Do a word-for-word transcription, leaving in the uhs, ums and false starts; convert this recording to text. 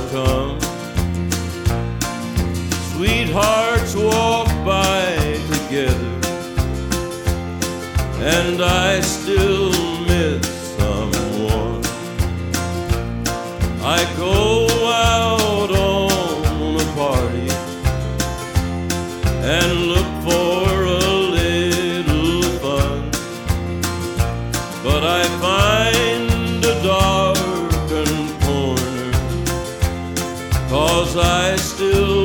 come. Sweethearts walk by together, and I still miss someone. I go out on a party and look for a little fun, but I find a darkened corner, 'cause I still